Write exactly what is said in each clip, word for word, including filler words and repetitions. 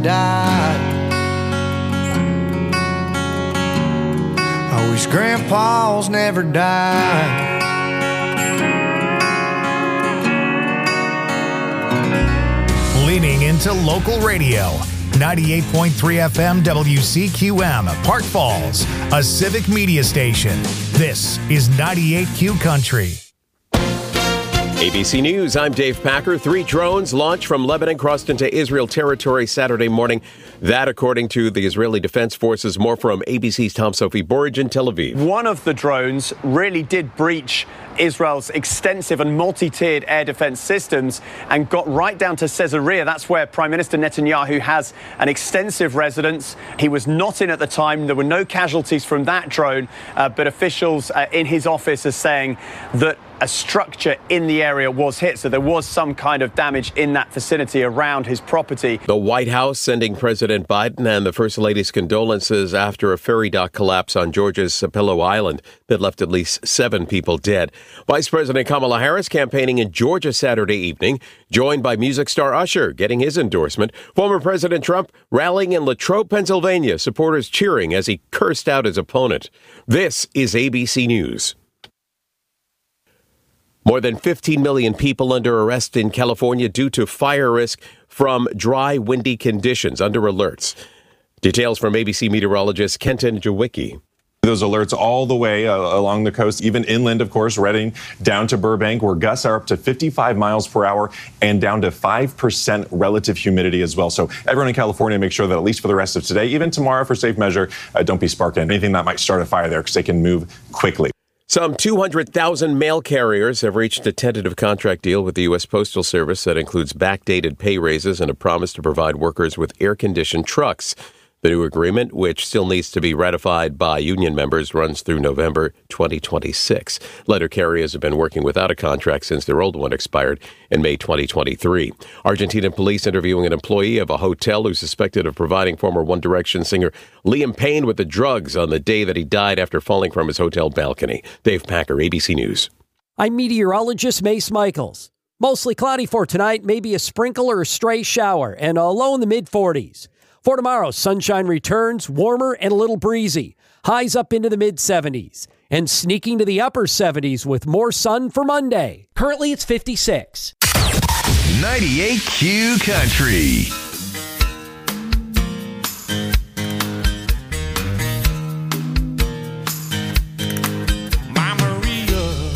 died. I wish grandpa's never died. Leaning into local radio. ninety-eight point three F M W C Q M, Park Falls, a civic media station. This is ninety-eight Q Country. A B C News, I'm Dave Packer. Three drones launched from Lebanon crossed into Israel territory Saturday morning. That, according to the Israeli Defense Forces. More from A B C's Tom Sophie Burridge in Tel Aviv. One of the drones really did breach Israel's extensive and multi-tiered air defense systems and got right down to Caesarea. That's where Prime Minister Netanyahu has an extensive residence. He was not in at the time. There were no casualties from that drone, uh, but officials uh, in his office are saying that a structure in the area was hit. So there was some kind of damage in that vicinity around his property. The White House sending President Biden and the First Lady's condolences after a ferry dock collapse on Georgia's Sapelo Island that left at least seven people dead. Vice President Kamala Harris campaigning in Georgia Saturday evening, joined by music star Usher getting his endorsement. Former President Trump rallying in Latrobe, Pennsylvania, supporters cheering as he cursed out his opponent. This is A B C News. More than fifteen million people under arrest in California due to fire risk from dry, windy conditions under alerts. Details from A B C meteorologist Kenton Jawicki. Those alerts all the way uh, along the coast, even inland, of course, Redding down to Burbank, where gusts are up to fifty-five miles per hour and down to five percent relative humidity as well. So everyone in California, make sure that at least for the rest of today, even tomorrow for safe measure, uh, don't be sparking anything that might start a fire there because they can move quickly. Some two hundred thousand mail carriers have reached a tentative contract deal with the U S Postal Service that includes backdated pay raises and a promise to provide workers with air-conditioned trucks. The new agreement, which still needs to be ratified by union members, runs through November twenty twenty-six. Letter carriers have been working without a contract since their old one expired in May twenty twenty-three. Argentinian police interviewing an employee of a hotel who's suspected of providing former One Direction singer Liam Payne with the drugs on the day that he died after falling from his hotel balcony. Dave Packer, A B C News. I'm meteorologist Mace Michaels. Mostly cloudy for tonight, maybe a sprinkle or a stray shower, and a low in the mid forties. For tomorrow, sunshine returns, warmer and a little breezy. Highs up into the mid seventies. And sneaking to the upper seventies with more sun for Monday. Currently, it's fifty-six. ninety-eight Q Country. My Maria,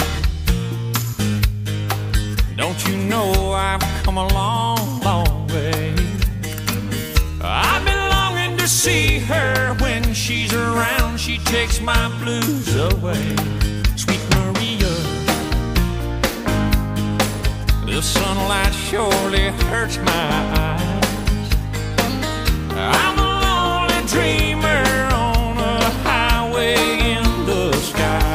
don't you know I've come a long, long way? I've been longing to see her. When she's around, she takes my blues away. Sweet Maria, the sunlight surely hurts my eyes. I'm a lonely dreamer on a highway in the sky.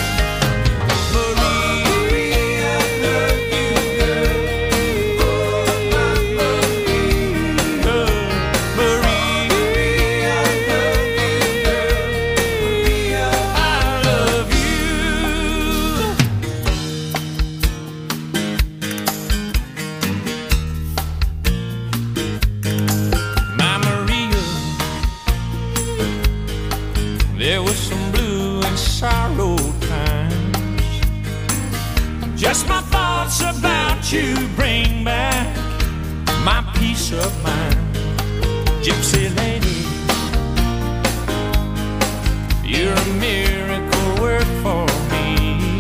Just my thoughts about you bring back my peace of mind. Gypsy lady, you're a miracle work for me.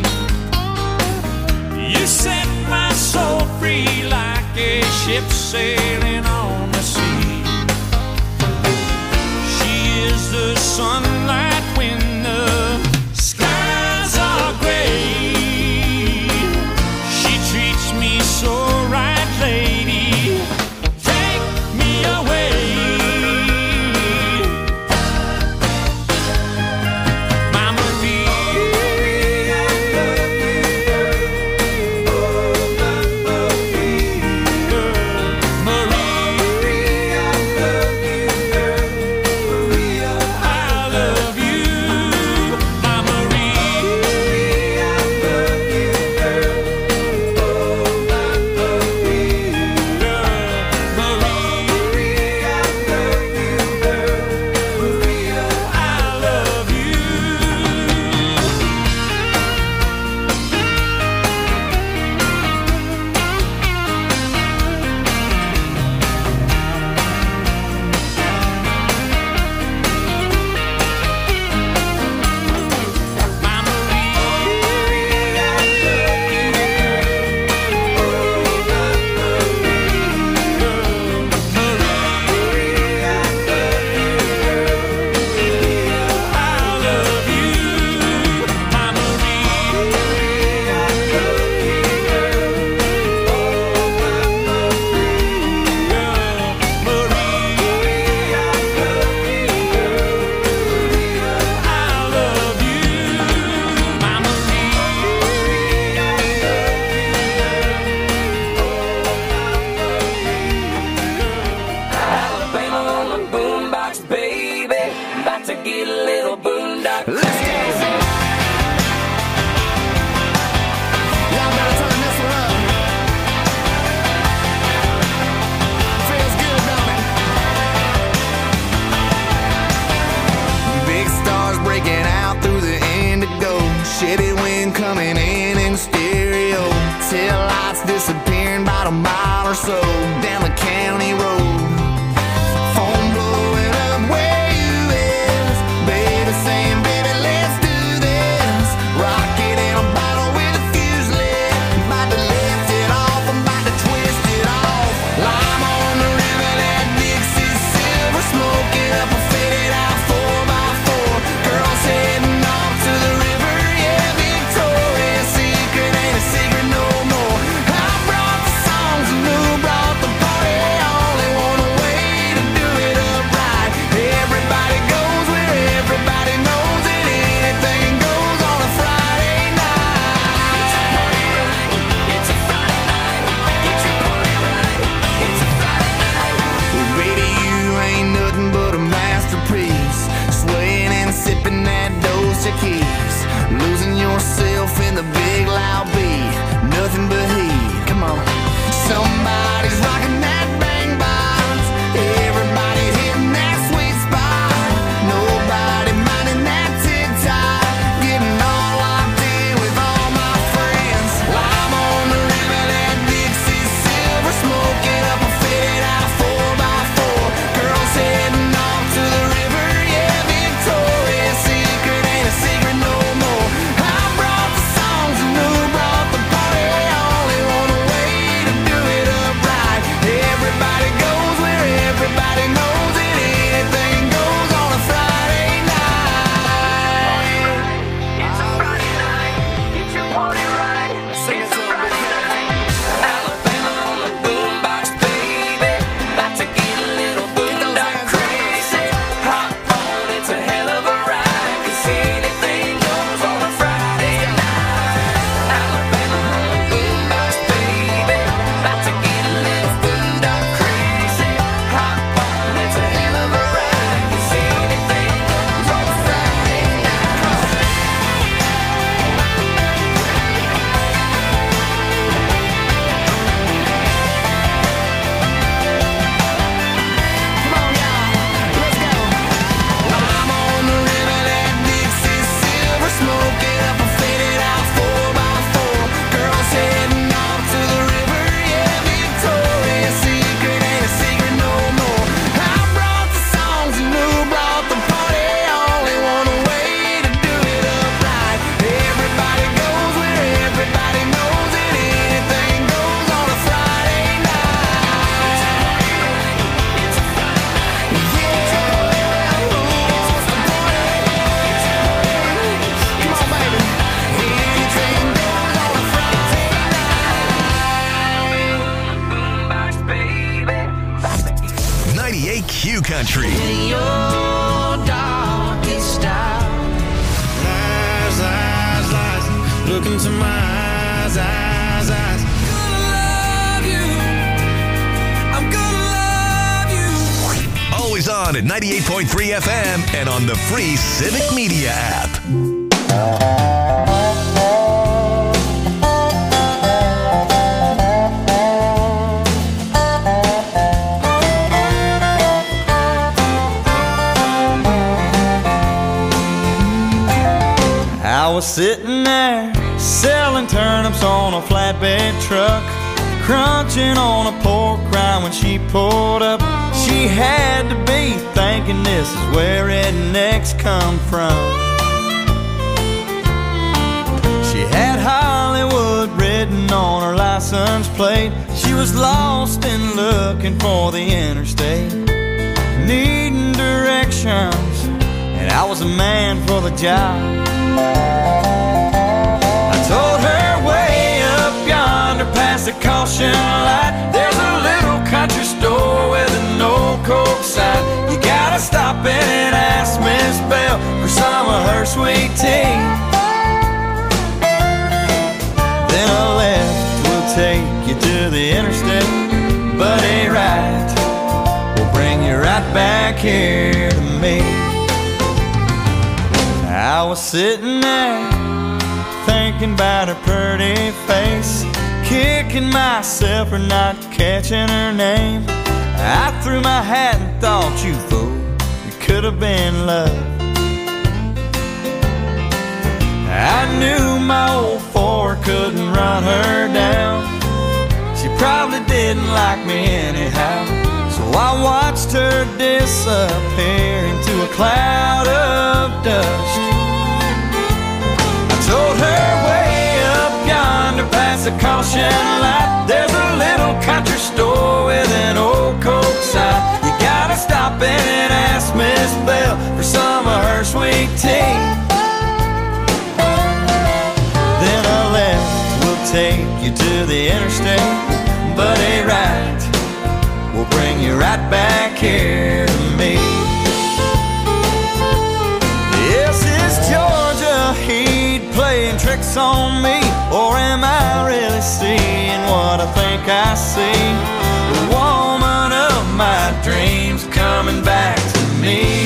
You set my soul free like a ship sailing on the sea. She is the sunlight when the skies are gray. So right, lady, take me away. My Maria, Maria, Let's go. Y'all better turn this one up. Feels good, don't it? Big stars breaking out through the indigo. Shitty wind coming in in stereo. Tail lights disappearing about a mile or so down the county road. Phone blowing up where you is. Baby saying, baby, let's do this. Rocket in a bottle with a fuse lit. About to lift it off, I'm about to twist it off. Lime on the river, that Dixie silver. Smoking up a faded out four by four. Girls heading off to the river, yeah, Victoria's Secret ain't a secret no more. I brought the songs and who brought the party. Only one way to do it up right. Everybody goes where everybody knows it. Anything goes on a Friday night. It's a party night. It's a Friday night. Get your party right. It's a Friday night. Well, baby, you ain't nothing but a masterpiece. Swaying and sipping that Dose Keys. Losing yourself in the big loud beat. Nothing but heat. Come on. Somebody's rocking that bang box. Everybody hitting that sweet spot. Nobody minding that tick-tock. Getting all locked in with all my friends. Lime on the river, that Dixie silver. Smoking up a faded out four by four. Girls heading off to the river, yeah, Victoria's Secret ain't a secret no more. I brought the songs and who brought the party. Only one way to do it up right. Everybody goes where everybody knows it. Anything goes on a Friday night. It's a Friday night. Get your party right. It's a Friday night. Alabama on the boombox, baby. About to get a little boondock crazy. Hop on, it's a hell of a ride. 'Cause anything goes on a Friday night. Alabama on the boombox, baby. About to get a little boondock crazy. Hop on, it's a hell of a ride. 'Cause anything goes on a Friday night. Come on, y'all, let's go. Lime on the river, that Dixie silver. Smoking up a faded out four by four. Girls heading off to the river, yeah, Victoria's Secret ain't a secret no more. I brought the songs and who brought the party. Only one way to do it up right. Everybody goes where everybody knows it. Anything goes on a Friday night. It's a Friday night. Yeah, who wants to party? Come on, baby. Anything goes on a Friday night. Boombox, baby. ninety-eight Q Country. Your darkest hour. Lies, lies, lies. Look into my eyes, eyes, eyes. Gonna love you. I'm gonna love you. Always on at ninety-eight point three F M and on the free Civic Media app. I was sitting there selling turnips on a flatbed truck, crunching on a pork rind when she pulled up. She had to be thinking this is where rednecks come from. She had Hollywood written on her license plate. She was lost and looking for the interstate, needing directions, and I was a man for the job. I told her way up yonder past the caution light, there's a little country store with an old Coke sign. You gotta stop in and ask Miss Bell for some of her sweet tea. Then a left will take you to the interstate, but a right will bring you right back here to me. I I was sitting there thinking about her pretty face, kicking myself for not catching her name. I threw my hat and thought, you fool, it could have been love. I knew my old four couldn't run her down. She probably didn't like me anyhow. So I watched her disappear into a cloud of dust. I told her way up yonder past the caution light, there's a little country store with an old Coke sign. You gotta stop in and ask Miss Bell for some of her sweet tea. Then a left will take you to the interstate, but a right will bring you right back here to me. Yes, is Georgia Heat playing tricks on me, or am I really seeing what I think I see? The woman of my dreams coming back to me.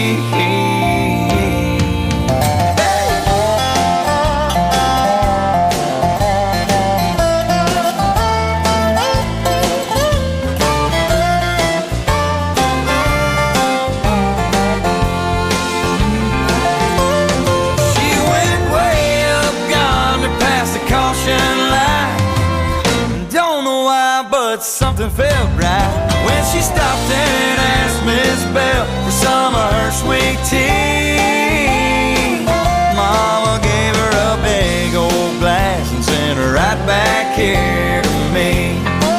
Something felt right when she stopped and asked Miss Bell for some of her sweet tea. Mama gave her a big old glass and sent her right back here to me.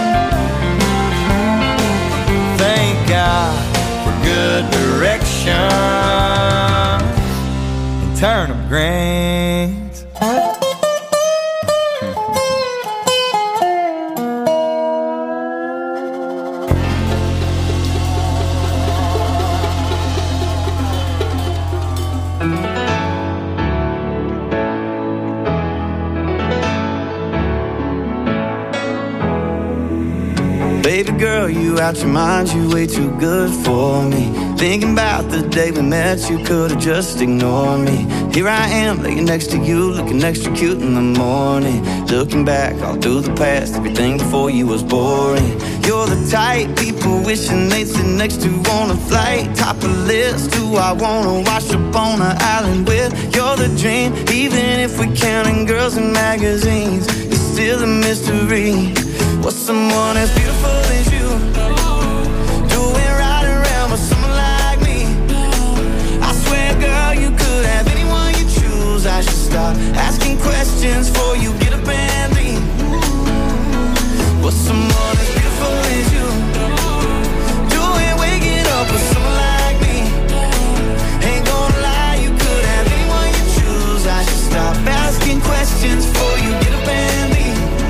Thank God for good direction and turnip greens. Baby girl, you out your mind, you way too good for me. Thinking about the day we met, you could've just ignored me. Here I am, laying next to you, looking extra cute in the morning. Looking back all through the past, everything before you was boring. You're the type people wishing they'd sit next to on a flight. Top of the list, who I wanna wash up on an island with. You're the dream, even if we're counting girls in magazines. It's still a mystery. What's someone as beautiful as you doing right around with someone like me? I swear, girl, you could have anyone you choose. I should stop asking questions before you get up and leave. What's someone as beautiful as you doing waking up with someone like me? Ain't gonna lie, you could have anyone you choose. I should stop asking questions before you get up and leave.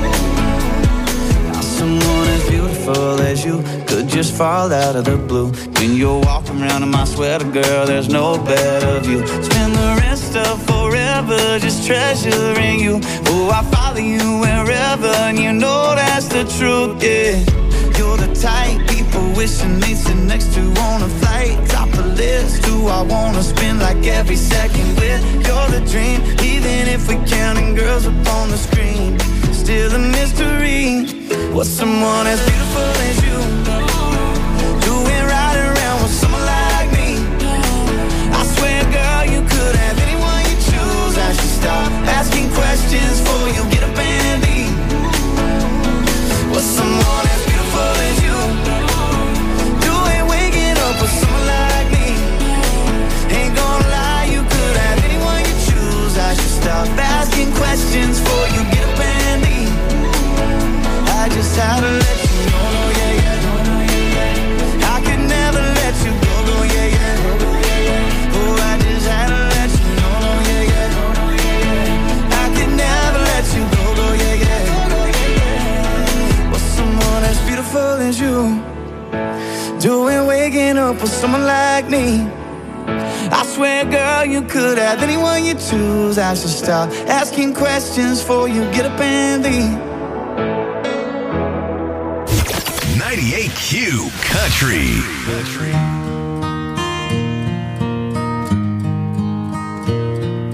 Someone as beautiful as you could just fall out of the blue. When you're walking around in my sweater, girl, there's no better view. Spend the rest of forever just treasuring you. Oh, I follow you wherever, and you know that's the truth, yeah. You're the type people wishing they'd sit next to on a flight. Top of the list, who I wanna spend like every second with. You're the dream, even if we're counting girls up on the screen. Still a mystery. What's someone as beautiful as you doing right around with someone like me? I swear, girl, you could have anyone you choose. I should stop asking questions before you get up and leave. What's someone as beautiful as you doing waking up with someone like me? Ain't gonna lie, you could have anyone you choose. I should stop asking questions before you get up and leave. I just had to let you know, no, yeah, yeah, no, no, yeah, yeah. I could never let you go, no, yeah, yeah, no, no, yeah, yeah. Oh, I just had to let you know, no, yeah, yeah, no, no, yeah, yeah. I could never let you go, no, yeah, yeah, no, no, yeah, yeah. What's someone as beautiful as you doing waking up with someone like me? I swear, girl, you could have anyone you choose. I should stop asking questions before you get up and leave. ninety-eight Q Country. Country.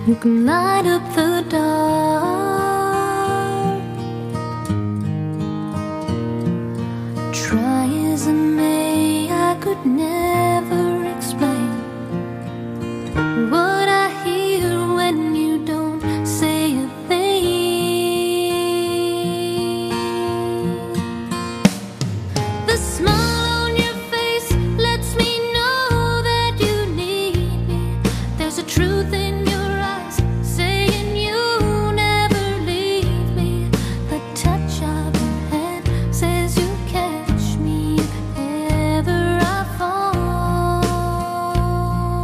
You can light up the dark. Try as I may, I could never explain what I hear when you don't say a thing. The smile on your face lets me know that you need me. There's a truth in your eyes saying you never leave me. The touch of your hand says you catch me if ever I fall.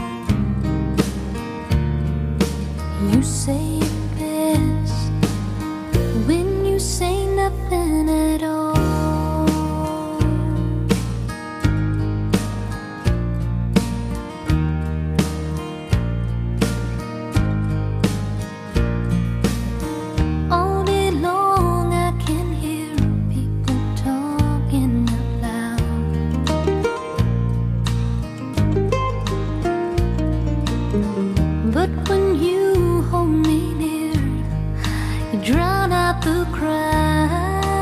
You say it best when you say nothing at all. All day long I can hear people talking out loud. But when you hold me near, you drown out the crowd.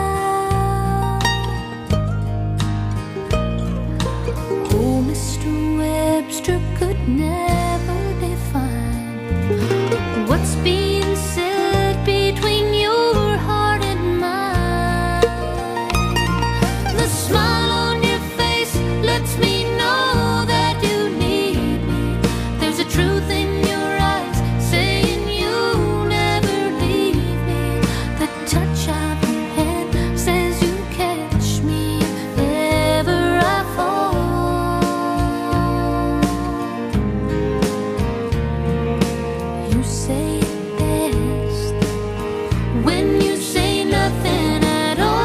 Oh, Mister Webster could never define what's being said between your heart and mine. The smile on your face lets me know that you need me. There's a truth in your eyes saying you never leave me. The touch of your hand says you catch me if ever I fall. You say it best when you say nothing at all.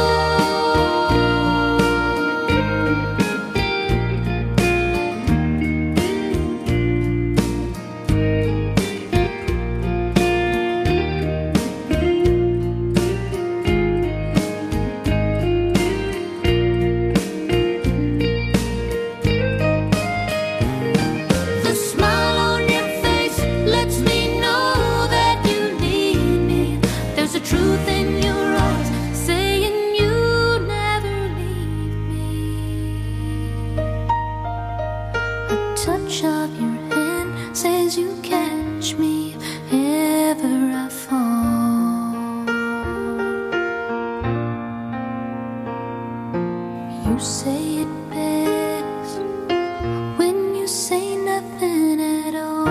The smile on your face lets me know that you need me. There's a truth in your eyes saying you never leave me. A touch of your hand says you catch me if ever I fall. You say it best when you say nothing at all.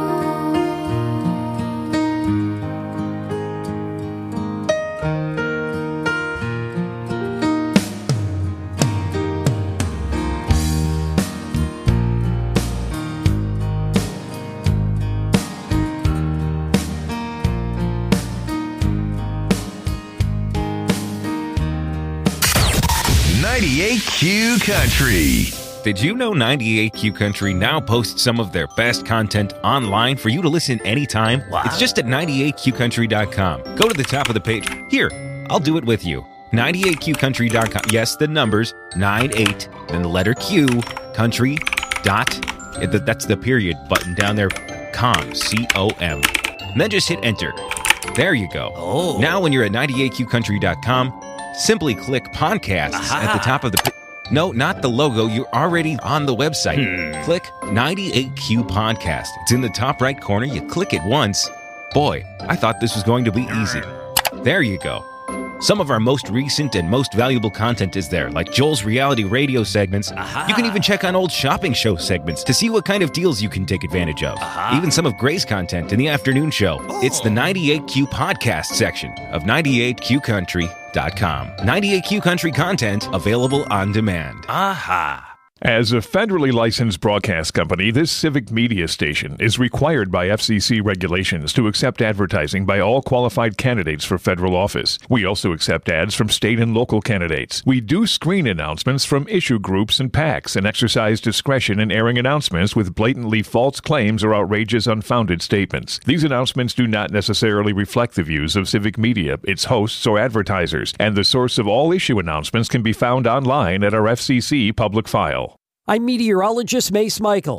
ninety-eight Q Country. Did you know ninety-eight Q Country now posts some of their best content online for you to listen anytime? Wow. It's just at ninety-eight q country dot com. Go to the top of the page. Here, I'll do it with you. ninety-eight q country dot com. Yes, the numbers, ninety-eight, then the letter Q, country, dot, that's the period button down there, com, C O M. And then just hit enter. There you go. Oh. Now when you're at ninety-eight q country dot com, simply click podcasts Aha. at the top of the page. No, not the logo. You're already on the website. Hmm. Click ninety-eight Q Podcast. It's in the top right corner. You click it once. Boy, I thought this was going to be easy. There you go. Some of our most recent and most valuable content is there, like Joel's reality radio segments. Aha. You can even check on old shopping show segments to see what kind of deals you can take advantage of. Aha. Even some of Gray's content in the afternoon show. Oh. It's the ninety-eight Q Podcast section of ninety-eight q country dot com. ninety-eight Q Country content available on demand. Aha. As a federally licensed broadcast company, this civic media station is required by F C C regulations to accept advertising by all qualified candidates for federal office. We also accept ads from state and local candidates. We do screen announcements from issue groups and PACs and exercise discretion in airing announcements with blatantly false claims or outrageous, unfounded statements. These announcements do not necessarily reflect the views of civic media, its hosts, or advertisers, and the source of all issue announcements can be found online at our F C C public file. I'm meteorologist Mace Michaels.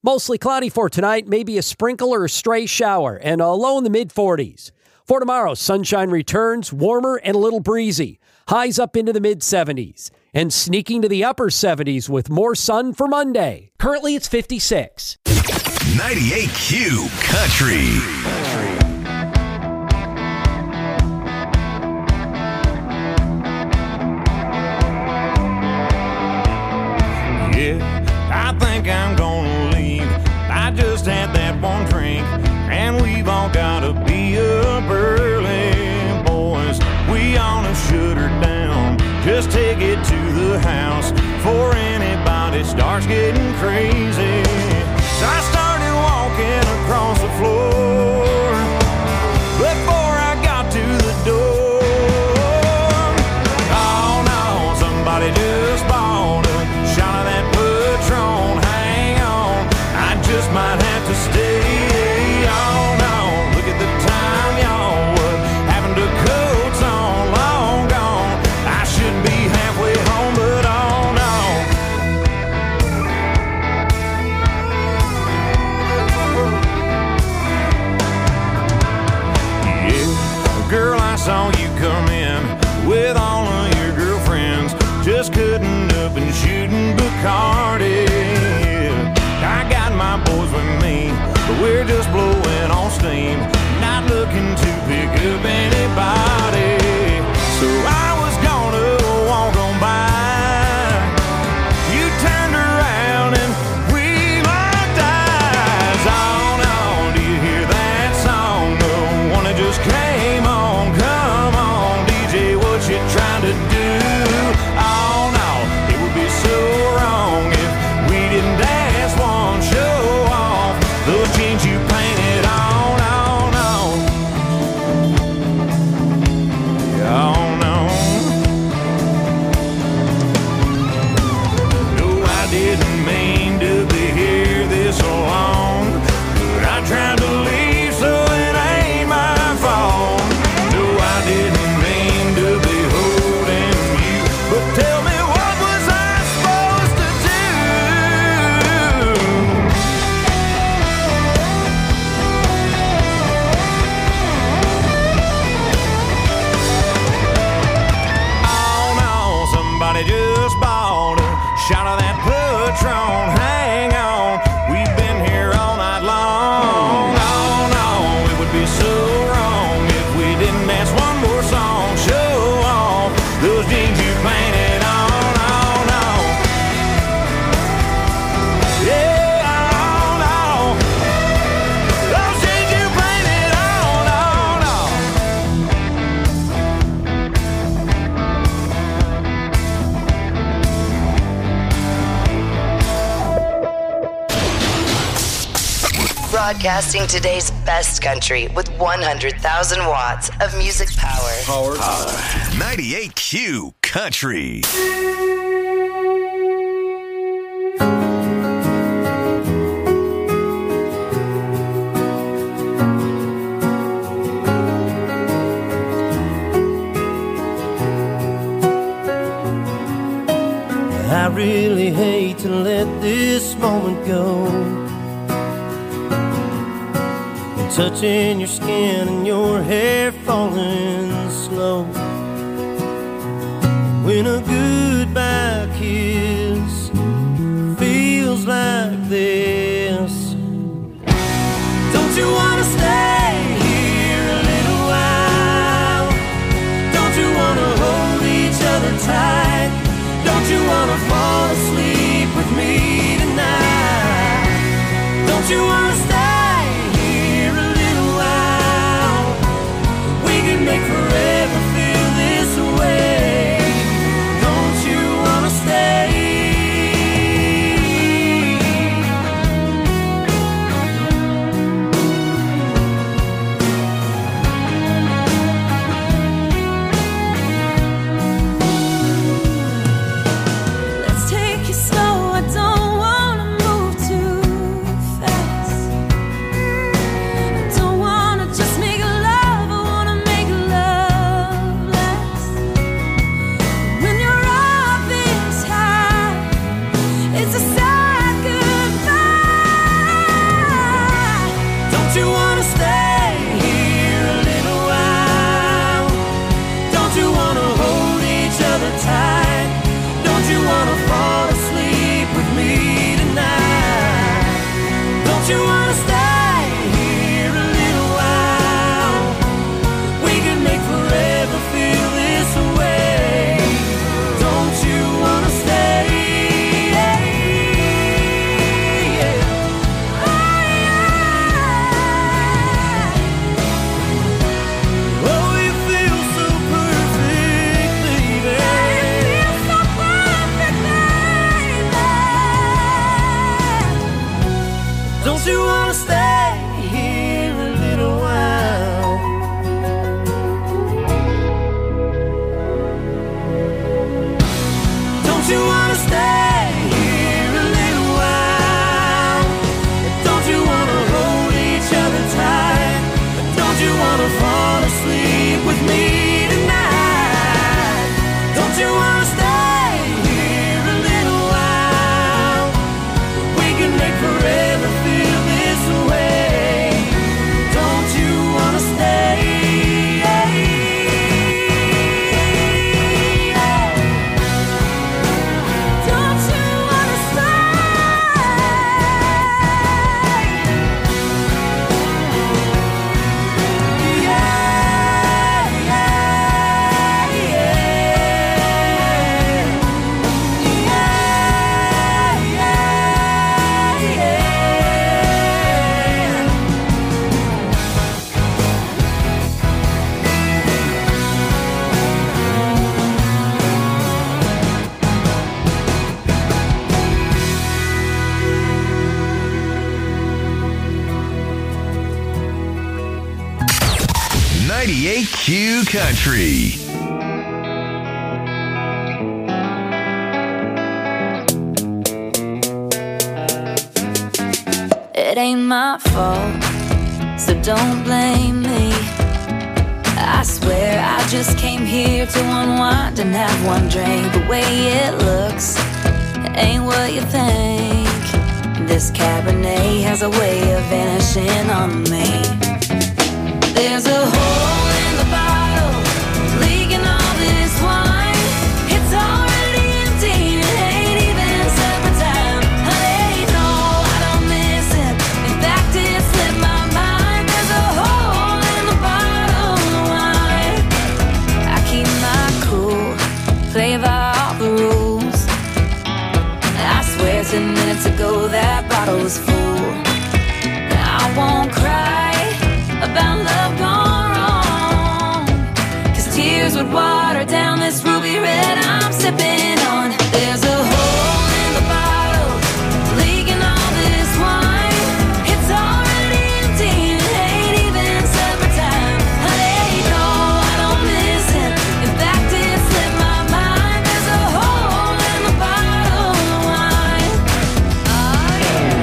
Mostly cloudy for tonight, maybe a sprinkle or a stray shower, and a low in the mid forties. For tomorrow, sunshine returns, warmer and a little breezy. Highs up into the mid seventies. And sneaking to the upper seventies with more sun for Monday. Currently, it's fifty-six. ninety-eight Q Country. I think I'm gonna leave. I just had that one drink, and we've all gotta be up early, boys. We ought to shut her down. Just take it to the house before anybody starts getting crazy. So I started walking across the floor before I got to the door. Oh no, somebody just bought a shot of that Patron. Hang on, I just might have to stay. Oh no, look at the time, y'all. What happened to coats on? Long gone. I should be halfway home, but oh no. Yeah, girl, I saw you come in with all of your girlfriends, just cutting up and shooting Bacardi. I got my boys with me, but we're just blowing on steam, not looking to pick up anybody. So I was gonna walk on by. You turned around and we locked eyes. On, on, do you hear that song? The one that just came on. Come on, D J, what you trying to do? Oh no, it would be so wrong if we didn't dance one, show off those jeans you painted on, on, on. Yeah, oh no. No, I didn't mean to be here this long, but I tried to leave, so it ain't my fault. No, I didn't mean to be holding you, but tell me, what was I supposed to do? Oh no, somebody just bought a shot of that Patron. Hang on, we've been here all night long. Oh no, it would be so wrong if we didn't dance one more song. Show off those jeans you painted on, on, on. Yeah, on, on. Those jeans you painted on, on, on. Broadcasting today's best country with one hundred thousand watts of music power. Power. ninety-eight Q Country. I really hate to let this moment go. And touching your skin and your hair falling slow. When a goodbye kiss feels like this. Don't you wanna stay here a little while? Don't you wanna hold each other tight? Don't you wanna fall asleep with me tonight? Don't you wanna stay here a little while? We can make forever feel this way. Don't Q Country. It ain't my fault, so don't blame me. I swear I just came here to unwind and have one drink. The way it looks ain't what you think. This Cabernet has a way of vanishing on me. There's a hole in the bottle, leaking all this wine. It's already empty, it ain't even supper time. Honey, no, I don't miss it. In fact, it slipped my mind. There's a hole in the bottle of wine. I keep my cool, play by all the rules. I swear ten minutes ago that bottle was full. I won't cry about love gone wrong, 'cause tears would water down this ruby red I'm sipping on. There's a hole in the bottle, leaking all this wine. It's already empty, it ain't even supper time. Honey, no, I don't miss it. In fact, it slipped my mind. There's a hole in the bottle of wine. Oh yeah.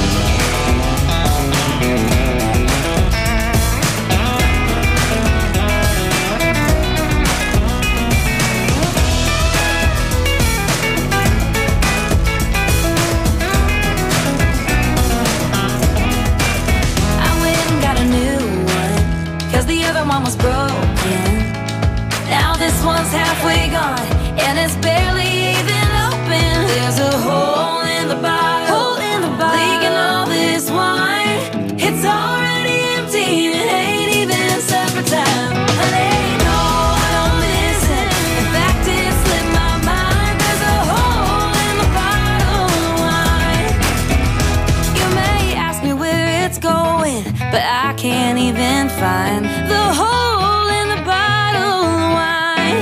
I went and got a new one, 'cause the other one was broken. Now this one's halfway gone, and it's barely even open. There's a hole in the bottle, hole in the bottle, leaking all this wine. It's already empty, it ain't even supper time. Honey, no, I don't miss it. In fact, it slipped my mind. There's a hole in the bottle of wine. You may ask me where it's going, but I can't even find the hole in the bottle of wine.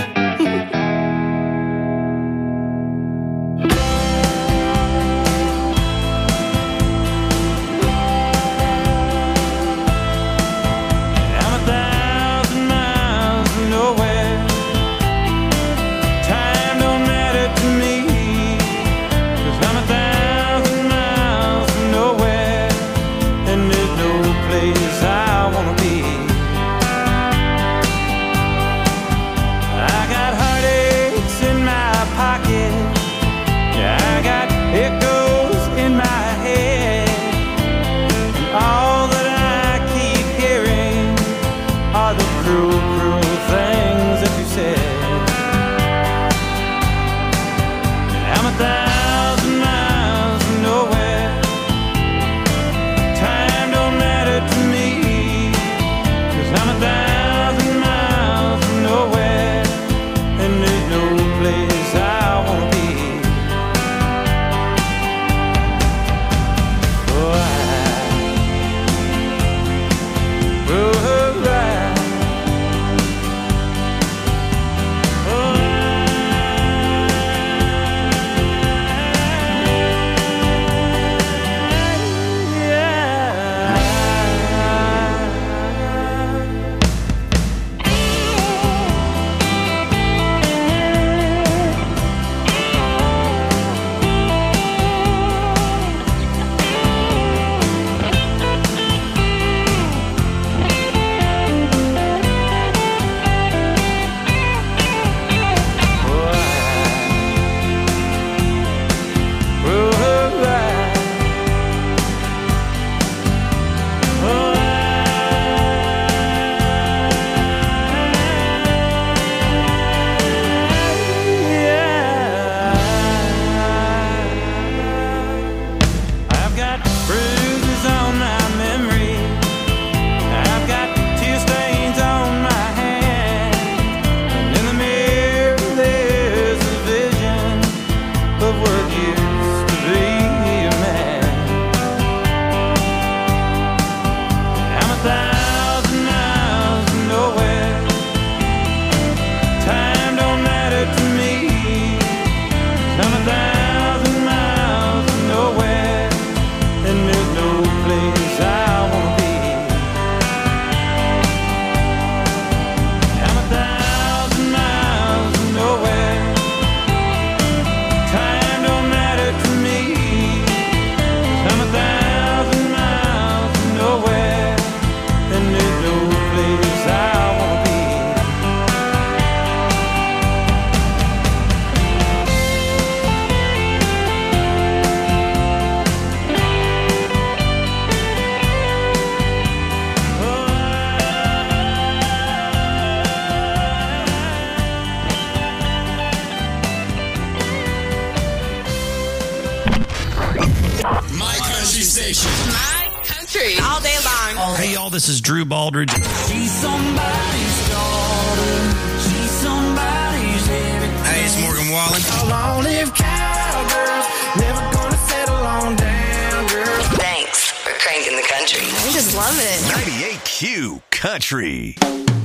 station. My country. All day long. Hey, y'all, this is Drew Baldridge. She's somebody's daughter. She's somebody's everything. Hey, it's Morgan Wallen. A long-lived cowgirl. Never gonna settle on down, girl. Thanks for cranking the country. We just love it. ninety-eight Q Country.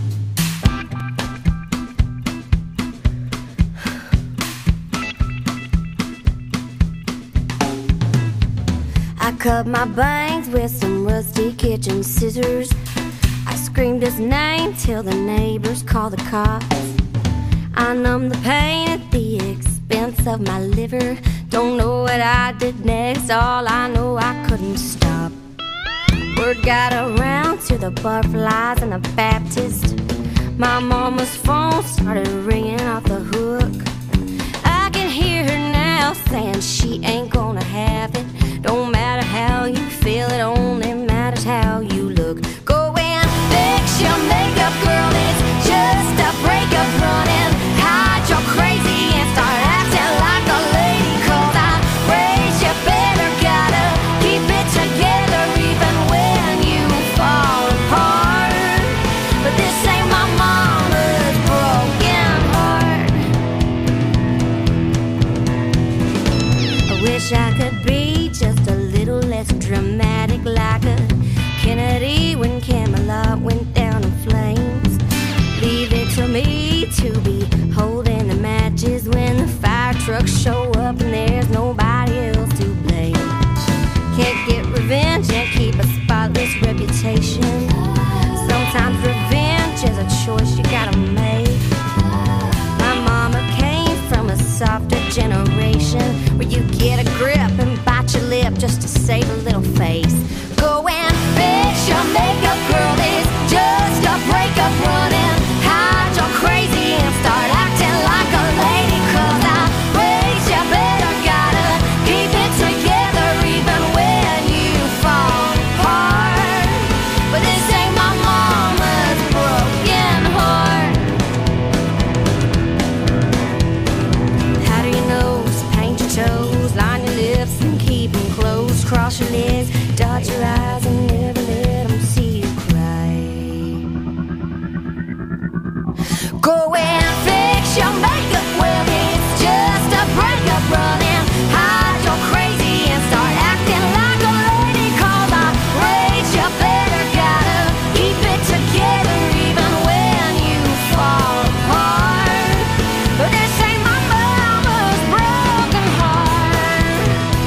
I cut my bangs with some rusty kitchen scissors. I screamed his name till the neighbors called the cops. I numbed the pain at the expense of my liver. Don't know what I did next, all I know I couldn't stop. Word got around to the Barflies and the Baptist. My mama's phone started ringing off the hook. I can hear her now saying she ain't gonna have it. Don't matter how you feel, it only matters how you look. Go and fix your makeup, girl, it's just a breakup. Run and hide your crazy and start acting like a lady. Cause I raised you better, gotta keep it together even when you fall apart. But this ain't my mama's broken heart. I wish I could be just a little less dramatic, like a Kennedy when Camelot went down in flames. Leave it to me to be holding the matches when the fire trucks show up and there's nobody else to blame. Can't get revenge and keep a spotless reputation. Sometimes revenge is a choice you gotta make. My mama came from a softer generation where you get a grip and bite your lip just to save a little face. Go and fix your makeup, girl, it's just a breakup. Run and hide your crazy and start acting like a lady. Cause I raised you better, gotta keep it together even when you fall apart. But this ain't my mama's broken heart. How do you know? Just paint your toes, line your lips and keep them closed. Cross your legs, dot your eyes and never let them see you cry. Go and fix your makeup, well it's just a breakup. Run and hide your crazy and start acting like a lady. Cause I raised you better, gotta keep it together even when you fall apart. But this ain't my mama's broken heart.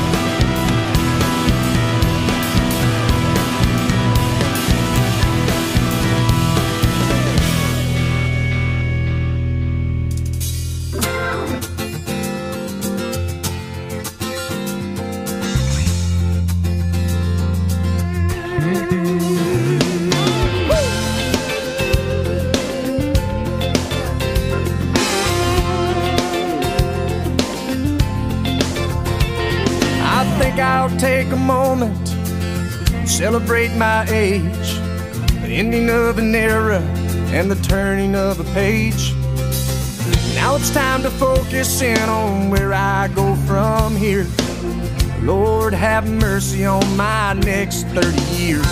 I think I'll take a moment to celebrate my age, the ending of an era and the turning of a page. Now it's time to focus in on where I go from here. Lord, have mercy on my next thirty years.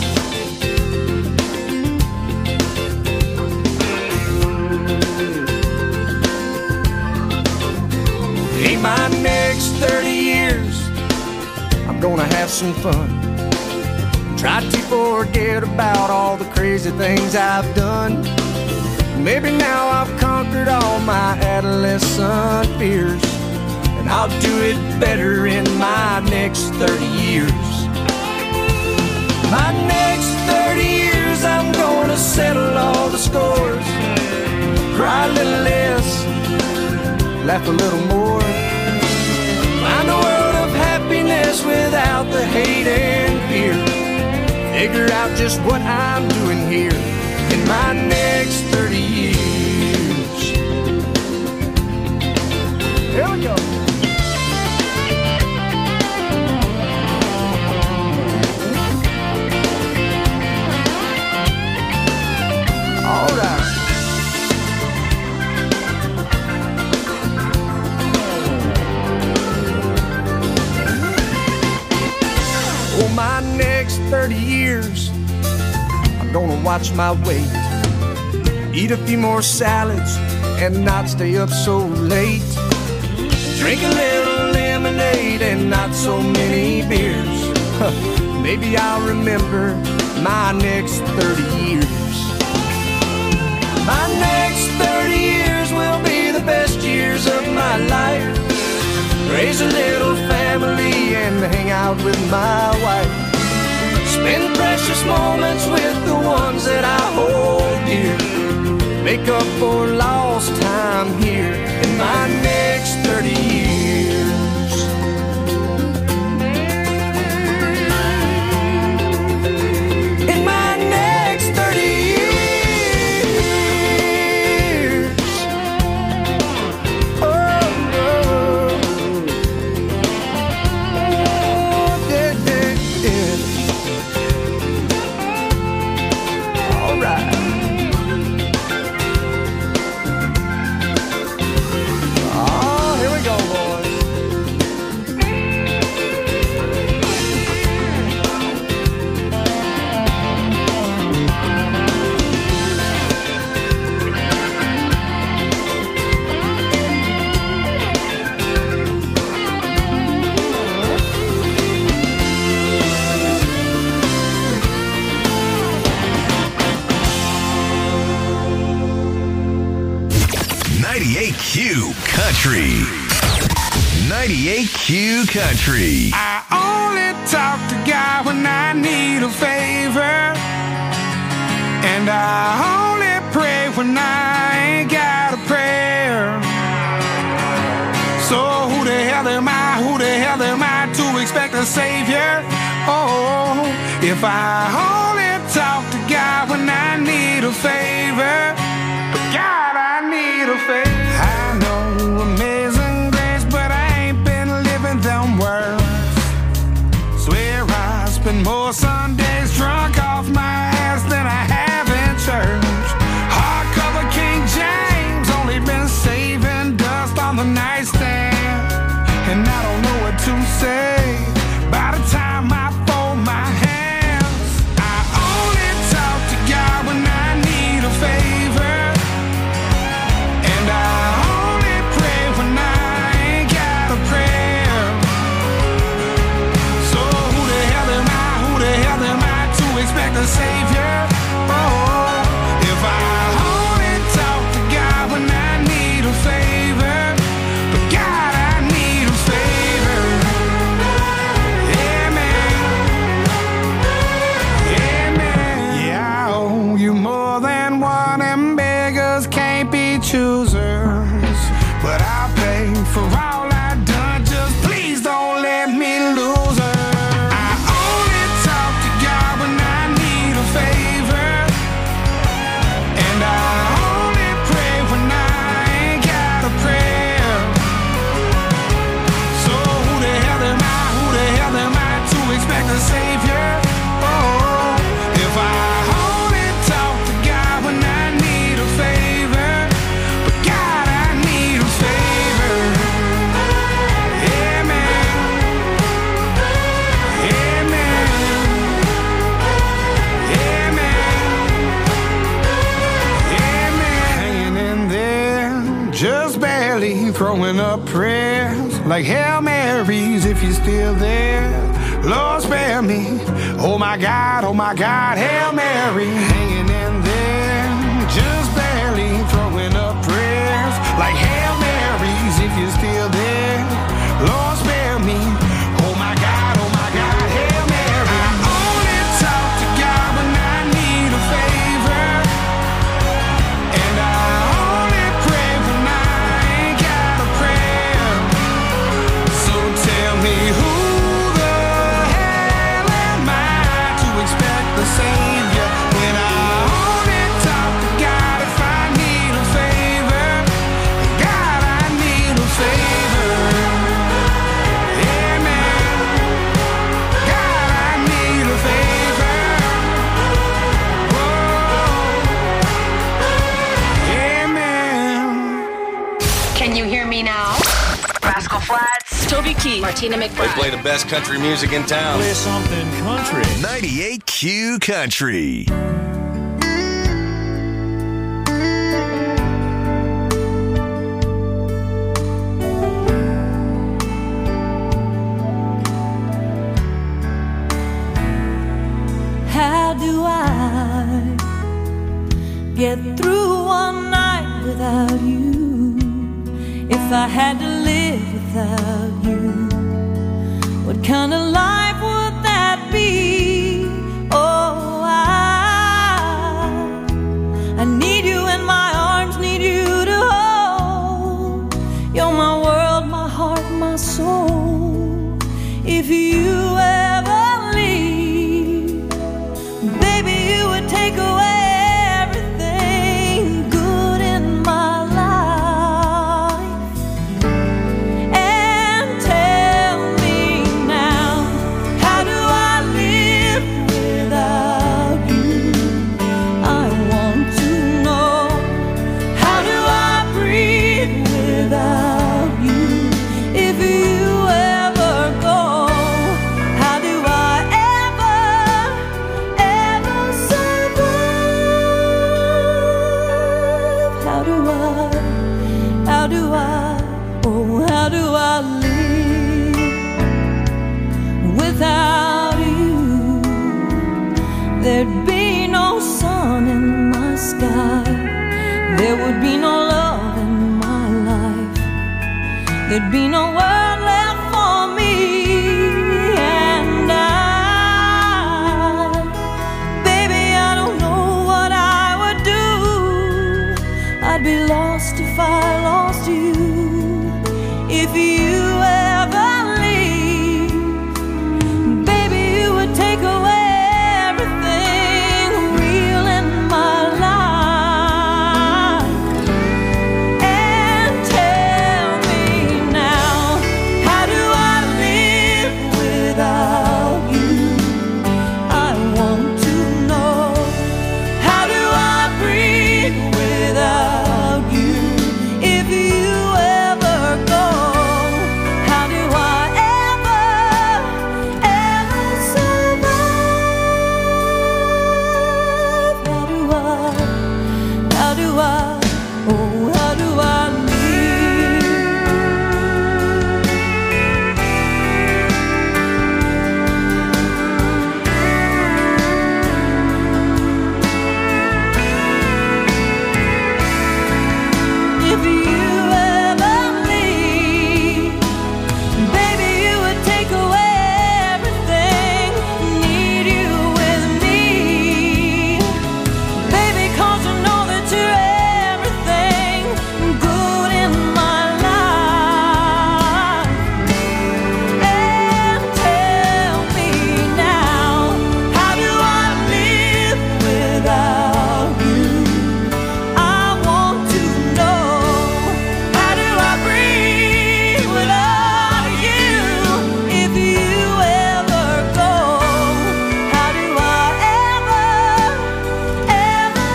In my next thirty years, I'm gonna have some fun. Try to forget about all the crazy things I've done. Maybe now I've conquered all my adolescent fears, and I'll do it better in my next thirty years. My next thirty years, I'm gonna settle all the scores. Cry a little less, laugh a little more. Find a world of happiness without the hate and fear. Figure out just what I'm doing here in my next thirty years. Here we go. All right. Oh, thirty years, I'm gonna watch my weight, eat a few more salads, and not stay up so late. Drink a little lemonade and not so many beers. Maybe I'll remember my next thirty years. My next thirty years will be the best years of my life. Raise a little family and hang out with my wife. Spend precious moments with the ones that I hold dear. Make up for lost time here in my next thirty years. In my next thirty years. Oh, oh. Oh, yeah, yeah, yeah. All right. ninety-eight Q Country. ninety-eight Q Country. I only talk to God when I need a favor, and I only pray when I ain't got a prayer. So who the hell am I, who the hell am I to expect a savior? Oh, if I only talk to God when I need a favor, but God, I need a favor. I know amazing grace, but I ain't been living them words. Swear I spend more Sundays drunk off my ass than I have in church. Hardcover King James, only been saving dust on the nightstand, and I don't know what to say by the time I fold my hands. I only talk to God when I need a favor, and I only pray when I ain't got a prayer. So who the hell am I, who the hell am I to expect a savior? Oh, if I only talk to God when I need a favor, but God, I need a favor. Yeah, man. Yeah, man. Yeah, I owe you more than one, and beggars can't be choosers. But I'll pay for all I've done, just please don't let me lose her. I only talk to God when I need a favor, and I only pray when I ain't got a prayer. So who the hell am I, who the hell am I to expect a savior? Oh, if I only talk to God when I need a favor, but God, I need a favor. Yeah, man. Yeah, man. Yeah, man. Yeah, man. Hanging in there, just barely throwing up prayers like Hail Marys if you're still there. Lord, spare me. Oh my God, oh my God, Hail Mary. Hanging in there, just barely throwing up prayers like Hail Marys if you're still there. Lord, spare me. Oh my God, oh my God, Hail Mary. I only talk to God when I need a favor, and I only pray when I ain't got a prayer. So tell me, who the hell am I to expect the savior when I only talk to God if I need a favor? God, I need a favor. Yeah, man. God, I need a favor. Whoa. Yeah, man. Can you hear me now? Rascal Flats. It's Toby Keith, Martina McBride. They play the best country music in town. Play something country. ninety-eight Q Country. How do I get through one night without you? If I had to live without you, what kind of life would that be? Oh, I, I need you in my arms, need you to hold. You're my world, my heart, my soul. If you ever leave, baby, you would take away everything good in my life. And tell me now, how do I live without you? I want to know, how do I breathe without you? If you ever go, how do I ever, ever survive? How do I, how do I, oh, how do I live without you? There'd be no sun in my sky, there would be no love in my life, there'd be no world left for me. And I, baby, I don't know what I would do. I'd be lost if I lost you. If you ever leave, baby, you would take away everything real in my life. And tell me now, how do I live without you? I want to know, how do I breathe without you? If you ever go, how do I ever, ever survive? How do I, how do I, oh, how do I If you ever leave, baby, you would take away everything. Need you with me, baby, 'cause you know that you're everything good in my life. And tell me now, how do I live without you? I want to know, how do I breathe without you? If you ever go, how do I ever, ever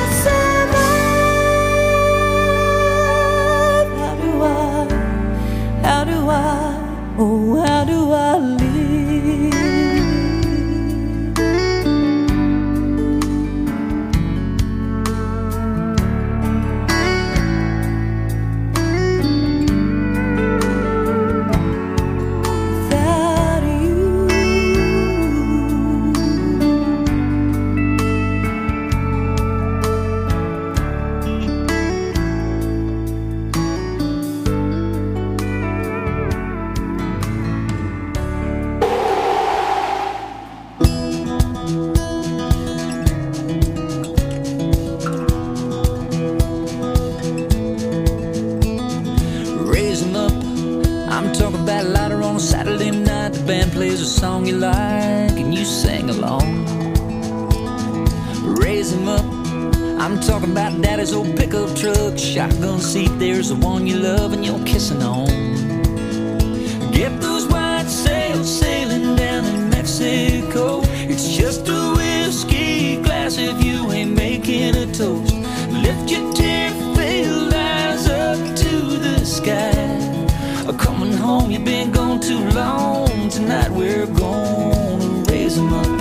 survive? How do I, how do I, oh, how do I live? Without Raise 'em up. I'm talking about later on a Saturday night. The band plays a song you like and you sing along. Raise 'em up. I'm talking about daddy's old pickup truck, shotgun seat. There's the one you love and you're kissing on. Get those white sails sailing down in Mexico. It's just a whiskey glass if you ain't making a toast. Lift your tear-filled eyes up to the sky. Coming home home, you've been gone too long. Tonight we're gonna raise them up.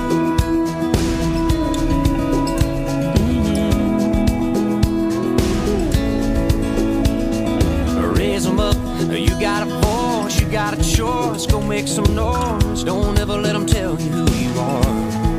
Mm-hmm. Raise them up. You got a voice, you got a choice. Go make some noise. Don't ever let them tell you who you are.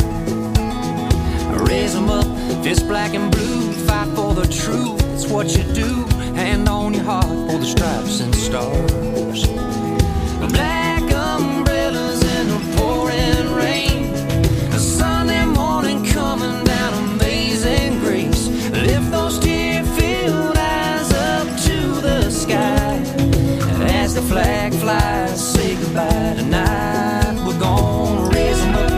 Raise them up, fist black and blue. Fight for the truth, it's what you do. Hand on your heart for the stripes and stars. Black umbrellas in the pouring rain. A Sunday morning coming down Amazing Grace. Lift those tear-filled eyes up to the sky. As the flag flies, say goodbye tonight. We're gonna raise them up.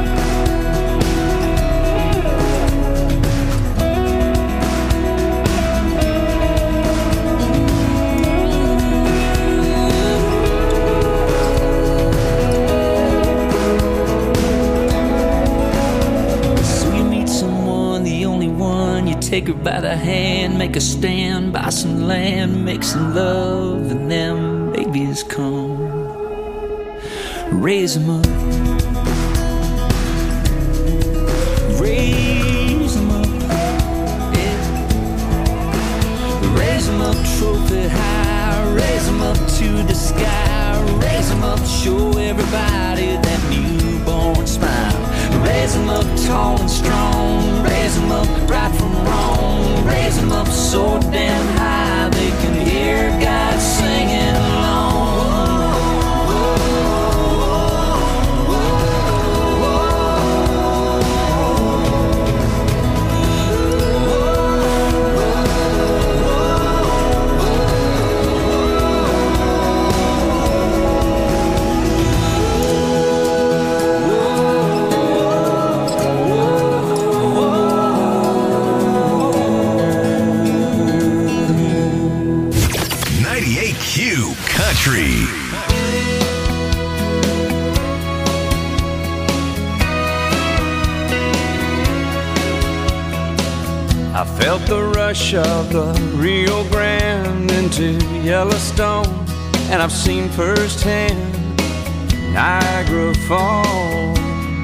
Take her by the hand, make a stand, buy some land, make some love, and them babies come. Raise them up. Raise them up. Yeah. Raise them up, trophy high. Raise them up to the sky. Raise them up, show everybody that newborn smile. Raise them up tall and strong. Raise them up right from wrong. Raise them up so damn high they can hear God singing along. Country. I felt the rush of the Rio Grande into Yellowstone, and I've seen firsthand Niagara Falls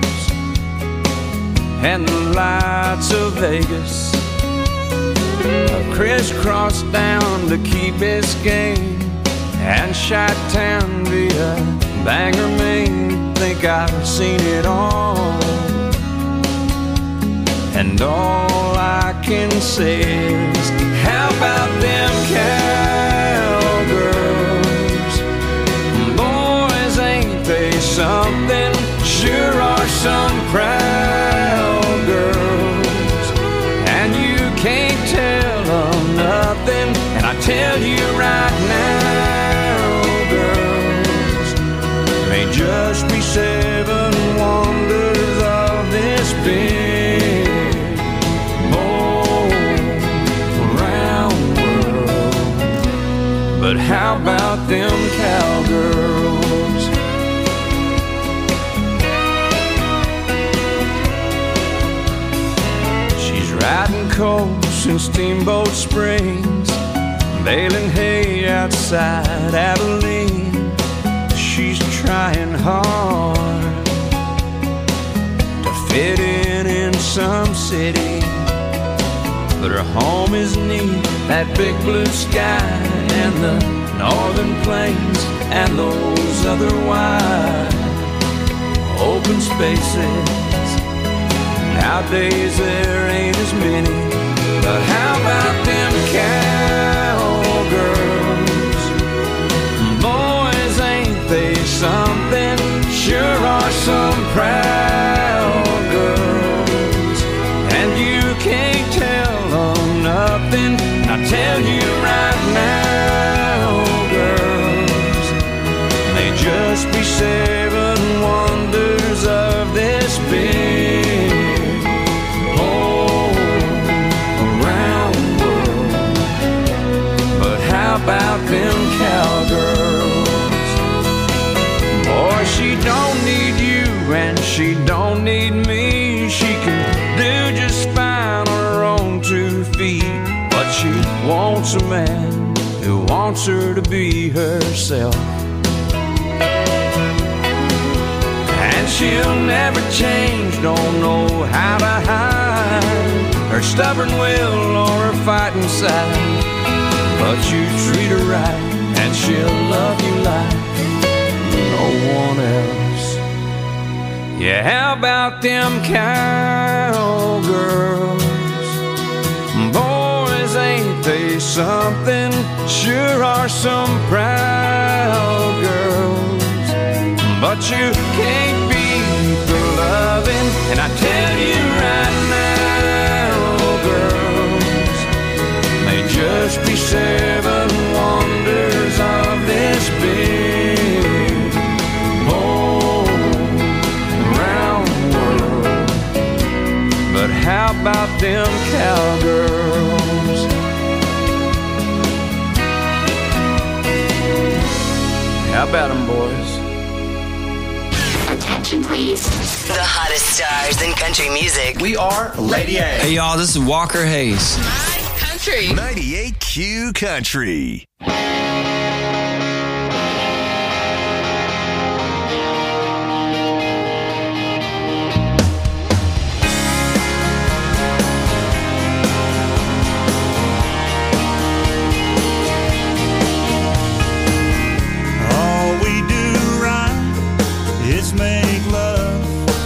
and the lights of Vegas. I've crisscrossed down to Key Biscayne and Chi-Town via Bangor, Maine. Think I've seen it all, and all I can say is, how about them cowgirls? Boys, ain't they something? Sure are some proud girls, and you can't tell them nothing. And I tell you right now, girls, may just be seven wonders of this big, bold, round world. But how about them cowgirls? She's riding coast in Steamboat Springs, baling hay outside Abilene. She's trying hard to fit in in some city, but her home is neat, that big blue sky and the northern plains and those other wide open spaces. Nowadays there ain't as many, but how about them cowgirls? Boys, ain't they something? Sure are some proud girls, and you can't tell them nothing. I tell you right now, girls, they just be seven wonders of this big, whole, around world. But how about them cowgirls? Boy, she don't need you and she don't need me. She can do just fine on her own two feet, but she wants a man who wants her to be herself. says she'll never change, don't know how to hide her stubborn will or her fighting side. But you treat her right and she'll love you like no one else. Yeah, how about them cowgirls? Boys, ain't they something? Sure are some proud girls. But you can't beat the loving. And I tell you right now, girls, may just be seven wonders of this big whole round world. But how about them cowgirls? How about them, boys? Attention, please. The hottest stars in country music. We are Lady A. Hey, y'all, this is Walker Hayes. Country. ninety-eight Q Country. All we do right is make love,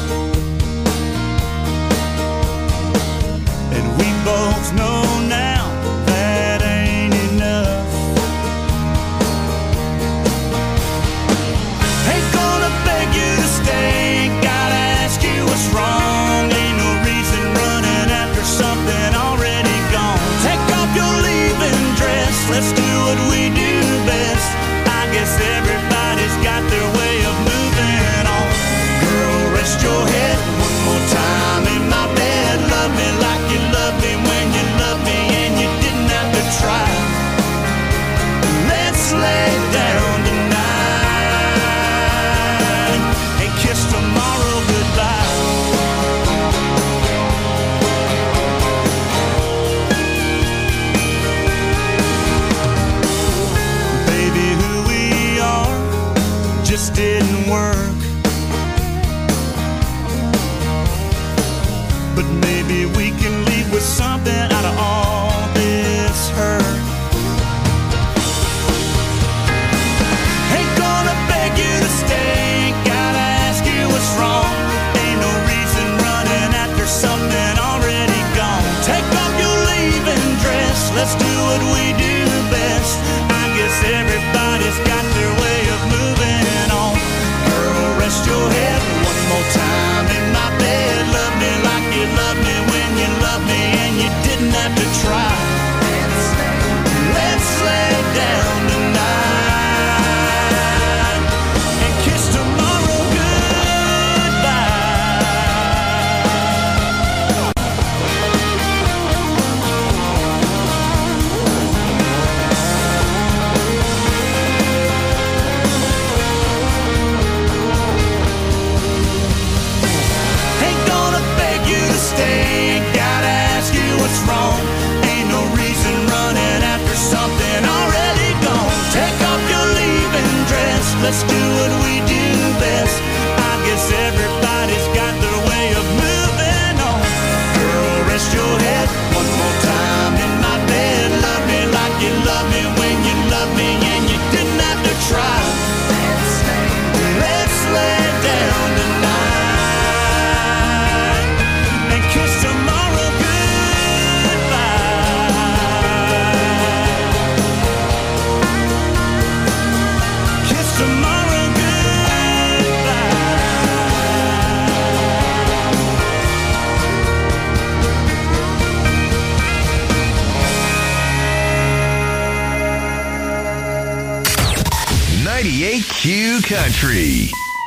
and we both know now that ain't enough. Ain't gonna beg you to stay, gotta ask you what's wrong. Ain't no reason running after something already gone. Take off your leaving dress, let's do what we do best. I guess everybody's got their way of moving on. Girl, rest your head one more time in my bed. Love me like you loved me when you loved me and you didn't have to try. Let's lay down tonight and kiss tomorrow goodbye. Baby, who we are just didn't work. But maybe we can leave with something out of all this hurt. Ain't gonna beg you to stay, gotta ask you what's wrong. Ain't no reason running after something already gone. Take off your leaving dress, let's do what we do best. I guess everybody's got their way of moving on. Girl, rest your head one more time in my bed. Love me like you loved me when you loved me and you didn't have to try. Let's lay down tonight and kiss tomorrow Ain't gonna beg you to stay, gotta ask you what's wrong. Ain't no reason running after something already gone. Take off your leaving dress, let's do what we do best. I guess everybody's got their way of moving on. Girl, rest your head one more time in my bed. Love me like you loved me when you loved me and you didn't have to try. Let's lay down tonight and kiss tomorrow goodbye. Kiss tomorrow goodbye. ninety-eight Q Country.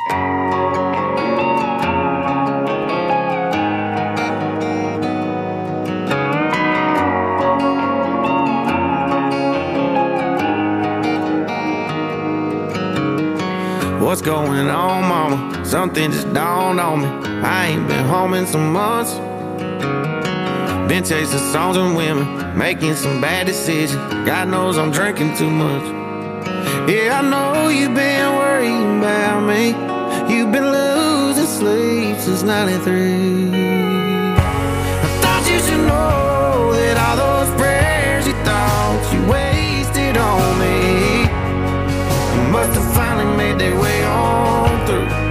What's going on, mama? Something just dawned on me. I ain't been home in some months. Been chasing songs and women, making some bad decisions. God knows I'm drinking too much. Yeah, I know you've been worrying about me. You've been losing sleep since ninety-three. I thought you should know that all those prayers you thought you wasted on me must have finally made their way on through.